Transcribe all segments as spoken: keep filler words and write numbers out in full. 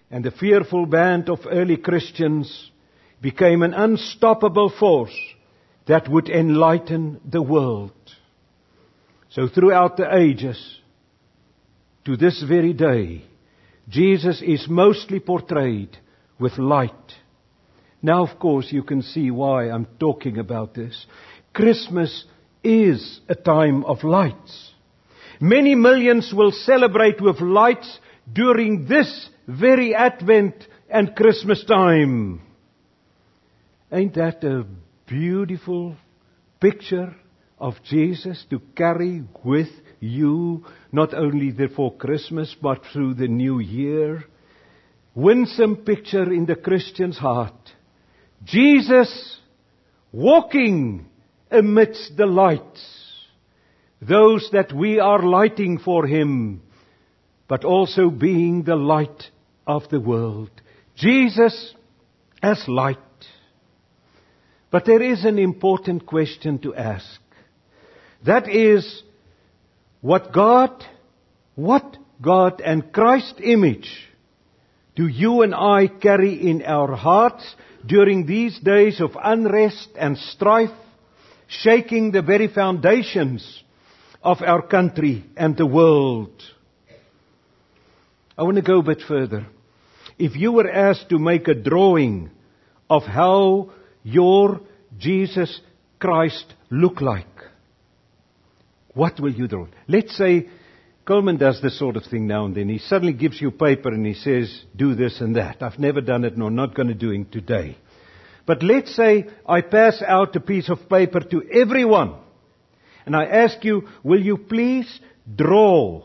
and the fearful band of early Christians became an unstoppable force that would enlighten the world. So throughout the ages, to this very day, Jesus is mostly portrayed with light. Now, of course, you can see why I'm talking about this. Christmas is a time of lights. Many millions will celebrate with lights during this very Advent and Christmas time. Ain't that a beautiful picture of Jesus to carry with you, not only before Christmas, but through the new year? Winsome picture in the Christian's heart. Jesus walking amidst the lights, those that we are lighting for Him, but also being the light of the world. Jesus as light. But there is an important question to ask. That is, what God, what God and Christ's image do you and I carry in our hearts during these days of unrest and strife, shaking the very foundations of our country and the world? I want to go a bit further. If you were asked to make a drawing of how your Jesus Christ look like, what will you draw? Let's say Coleman does this sort of thing now and then. He suddenly gives you paper and he says, do this and that. I've never done it, nor not going to do it today. But let's say I pass out a piece of paper to everyone. And I ask you, will you please draw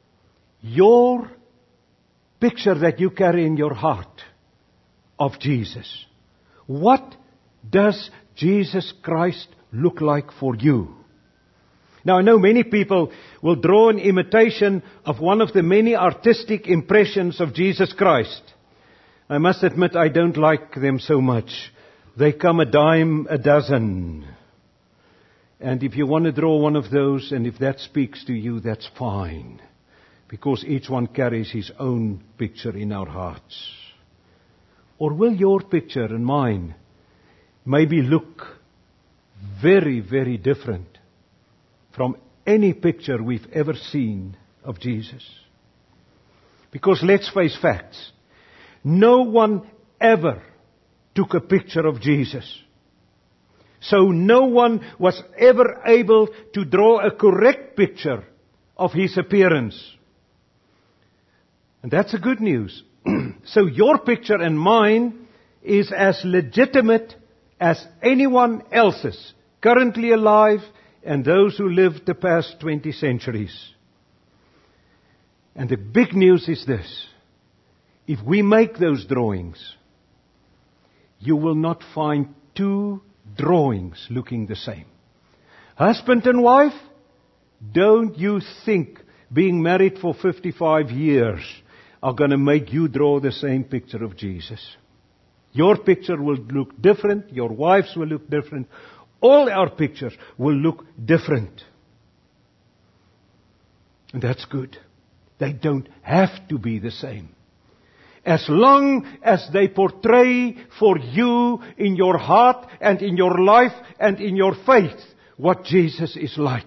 your picture that you carry in your heart of Jesus? What does Jesus Christ look like for you? Now, I know many people will draw an imitation of one of the many artistic impressions of Jesus Christ. I must admit I don't like them so much. They come a dime a dozen. And if you want to draw one of those, and if that speaks to you, that's fine. Because each one carries his own picture in our hearts. Or will your picture and mine maybe look very, very different from any picture we've ever seen of Jesus? Because let's face facts. No one ever took a picture of Jesus. So no one was ever able to draw a correct picture of His appearance. And that's the good news. So your picture and mine is as legitimate as anyone else's, currently alive and those who lived the past twenty centuries. And the big news is this. If we make those drawings, you will not find two drawings looking the same. Husband and wife, don't you think being married for fifty-five years are going to make you draw the same picture of Jesus. Your picture will look different. Your wife's will look different. All our pictures will look different. And that's good. They don't have to be the same. As long as they portray for you in your heart and in your life and in your faith what Jesus is like.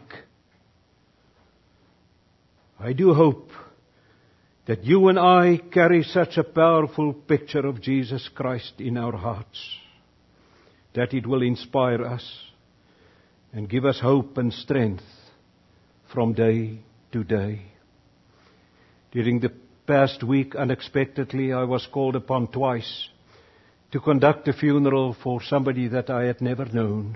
I do hope that you and I carry such a powerful picture of Jesus Christ in our hearts, that it will inspire us and give us hope and strength from day to day. During the past week, unexpectedly, I was called upon twice to conduct a funeral for somebody that I had never known.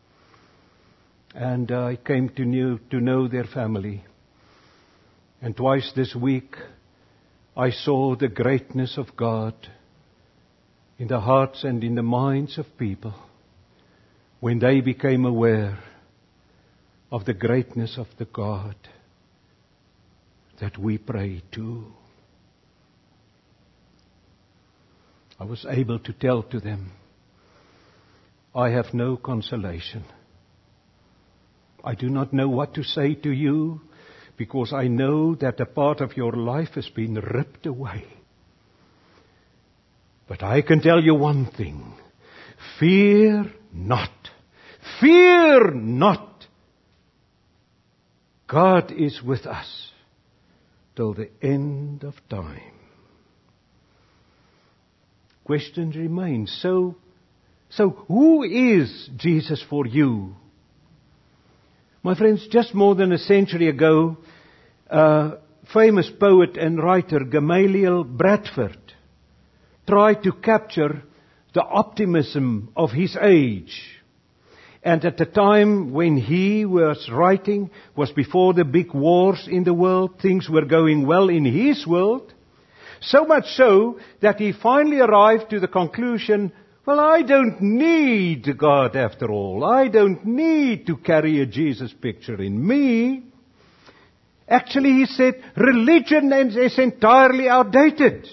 And I came to know, to know their family. And twice this week, I saw the greatness of God in the hearts and in the minds of people when they became aware of the greatness of the God that we pray to. I was able to tell to them, I have no consolation. I do not know what to say to you, because I know that a part of your life has been ripped away. But I can tell you one thing. Fear not. Fear not. God is with us till the end of time. Question remains. So, so who is Jesus for you? My friends, just more than a century ago, uh, famous poet and writer Gamaliel Bradford tried to capture the optimism of his age. And at the time when he was writing was before the big wars in the world. Things were going well in his world. So much so that he finally arrived to the conclusion, well, I don't need God after all. I don't need to carry a Jesus picture in me. Actually, he said, religion is entirely outdated.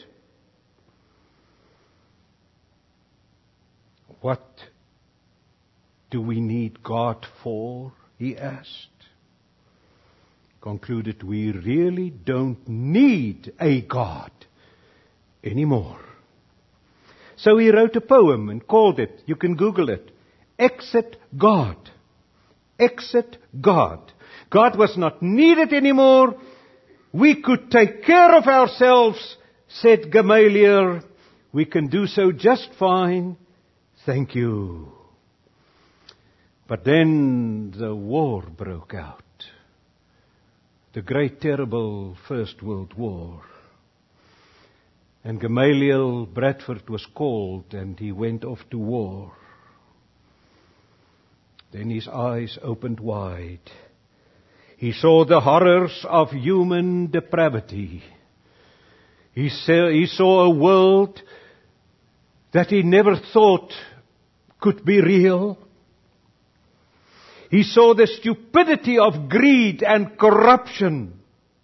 What do we need God for? He asked. Concluded, we really don't need a God anymore. So he wrote a poem and called it, you can Google it, Exit God. Exit God. God was not needed anymore. We could take care of ourselves, said Gamaliel. We can do so just fine. Thank you. But then the war broke out. The great, terrible First World War. And Gamaliel Bradford was called and he went off to war. Then his eyes opened wide. He saw the horrors of human depravity. He saw, he saw a world that he never thought could be real. He saw the stupidity of greed and corruption.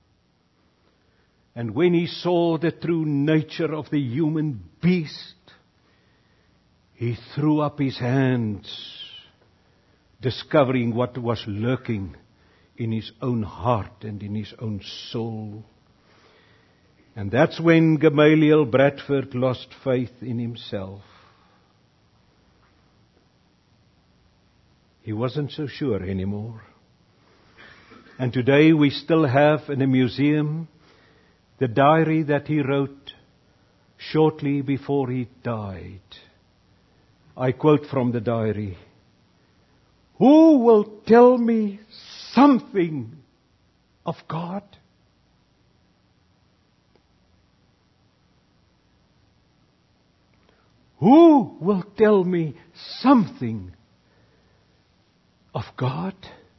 And when he saw the true nature of the human beast, he threw up his hands, discovering what was lurking in his own heart and in his own soul. And that's when Gamaliel Bradford lost faith in himself. He wasn't so sure anymore. And today we still have in a museum the diary that he wrote shortly before he died. I quote from the diary. Who will tell me something of God? Who will tell me something of God?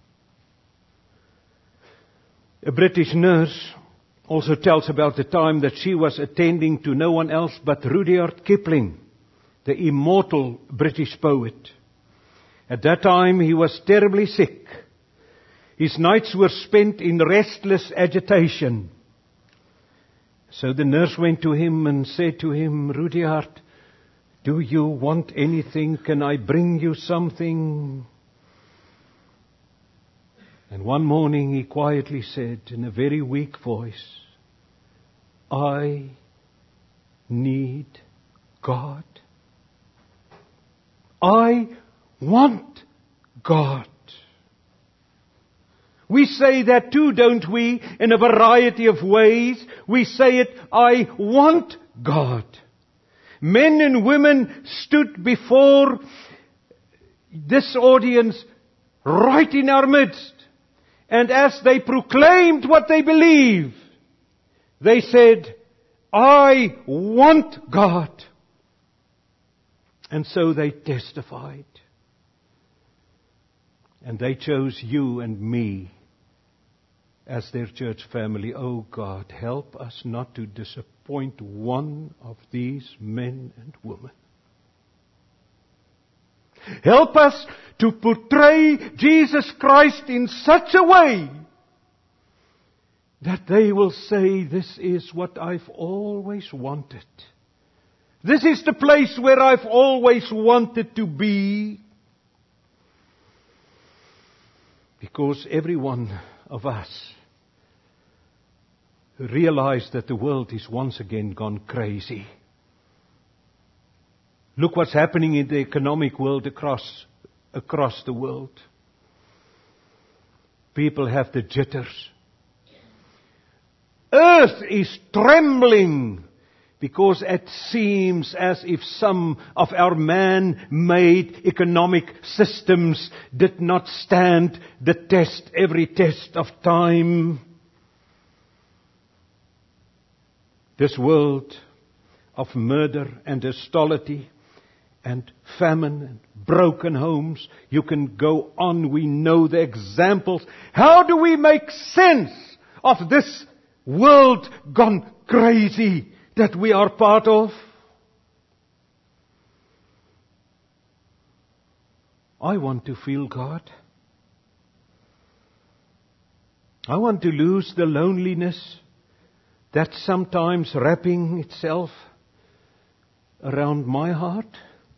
A British nurse also tells about the time that she was attending to no one else but Rudyard Kipling, the immortal British poet. At that time he was terribly sick. His nights were spent in restless agitation. So the nurse went to him and said to him, Rudyard, do you want anything? Can I bring you something? And one morning he quietly said in a very weak voice, I need God. I want God. We say that too, don't we? In a variety of ways. We say it, I want God. Men and women stood before this audience right in our midst. And as they proclaimed what they believed, they said, I want God. And so they testified. And they chose you and me as their church family. Oh God, help us not to disappoint one of these men and women. Help us to portray Jesus Christ in such a way that they will say, this is what I've always wanted. This is the place where I've always wanted to be. Because every one of us realize that the world is once again gone crazy. Look what's happening in the economic world across, across the world. People have the jitters. Earth is trembling because it seems as if some of our man-made economic systems did not stand the test, every test of time. This world of murder and hostility and famine and broken homes, you can go on, we know the examples. How do we make sense of this world gone crazy that we are part of? I want to feel God. I want to lose the loneliness that's sometimes wrapping itself around my heart.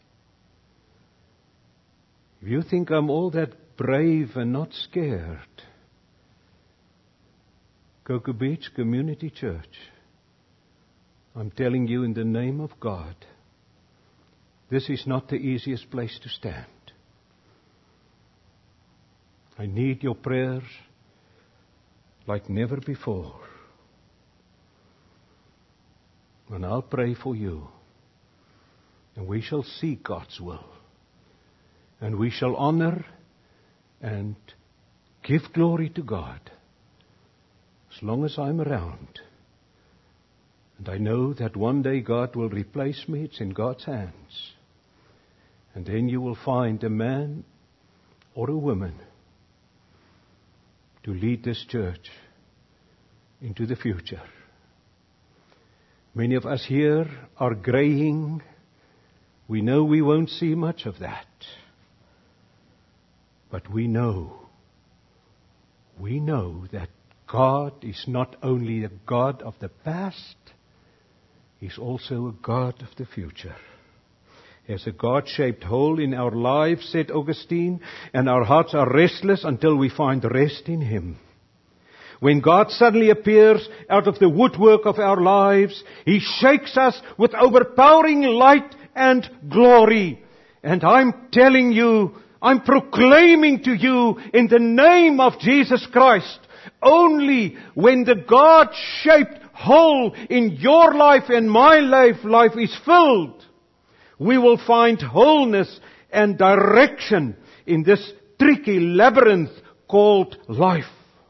If you think I'm all that brave and not scared, Cocoa Beach Community Church, I'm telling you in the name of God, this is not the easiest place to stand. I need your prayers like never before. And I'll pray for you. And we shall see God's will. And we shall honor and give glory to God as long as I'm around. And I know that one day God will replace me. It's in God's hands. And then you will find a man or a woman to lead this church into the future. Many of us here are graying. We know we won't see much of that. But we know, we know that God is not only a God of the past, He's also a God of the future. There's a God-shaped hole in our lives, said Augustine, and our hearts are restless until we find rest in Him. When God suddenly appears out of the woodwork of our lives, He shakes us with overpowering light and glory. And I'm telling you, I'm proclaiming to you in the name of Jesus Christ, only when the God-shaped hole in your life and my life, life is filled, we will find wholeness and direction in this tricky labyrinth called life.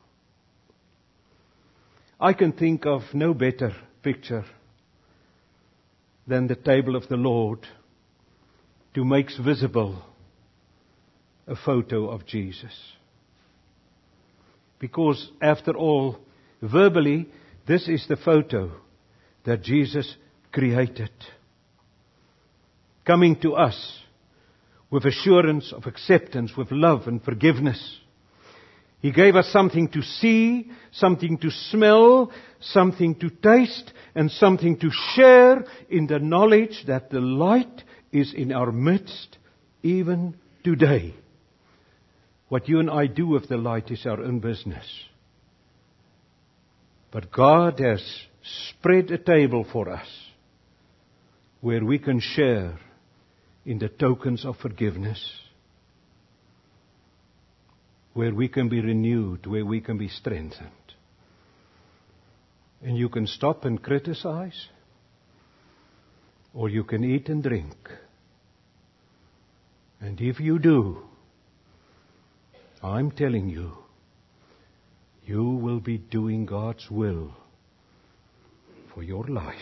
I can think of no better picture than the table of the Lord to make visible a photo of Jesus. Because after all, verbally, this is the photo that Jesus created. Coming to us with assurance of acceptance, with love and forgiveness. He gave us something to see, something to smell, something to taste, and something to share in the knowledge that the light is in our midst even today. What you and I do with the light is our own business. But God has spread a table for us where we can share in the tokens of forgiveness, where we can be renewed, where we can be strengthened. And you can stop and criticize, or you can eat and drink. And if you do, I'm telling you, you will be doing God's will for your life.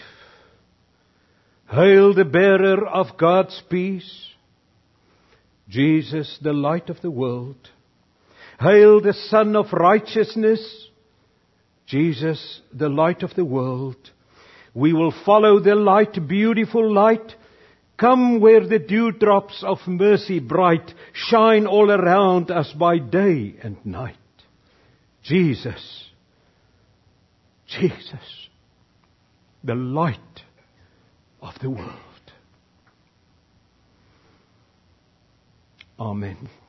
Hail the bearer of God's peace, Jesus, the light of the world. Hail the Son of righteousness, Jesus, the light of the world. We will follow the light, beautiful light. Come where the dewdrops of mercy bright shine all around us by day and night. Jesus, Jesus, the light of the world. Amen.